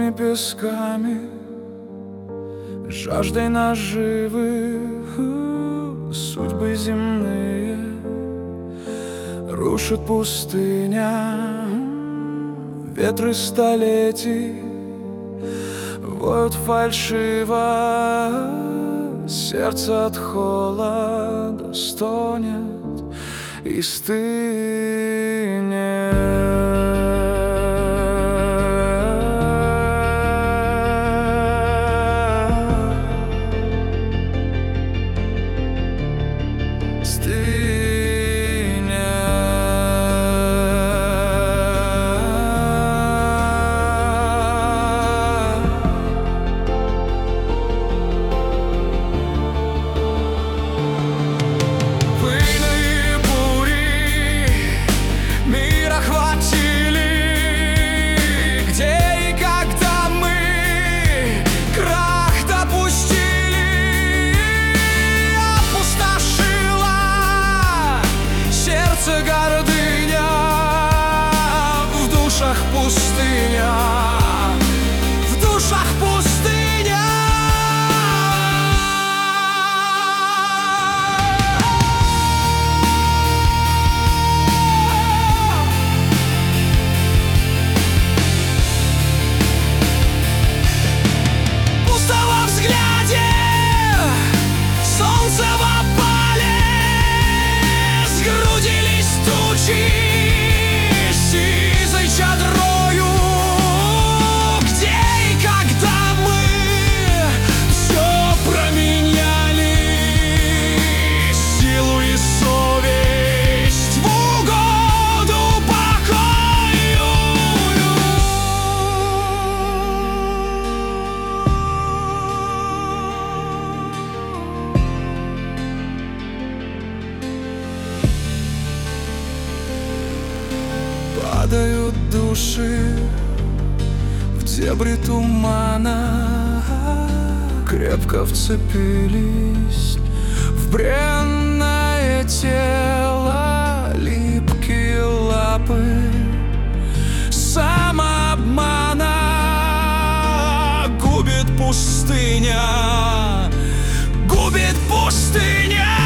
новыми песками, жаждой наживы. Судьбы земные рушит пустыня, ветры столетий воют фальшиво, сердце от холода стонет и стынет. Гордыня, в душах пустыня, в душах пустыня. Пусто во взгляде, солнце в опале, сгрудились тучи сизой чадрою. Где и когда мы все променяли, силу и совесть в угоду покою. Падают души в дебри тумана, крепко вцепились в бренное тело, липкие лапы самообмана. Губит пустыня, губит пустыня.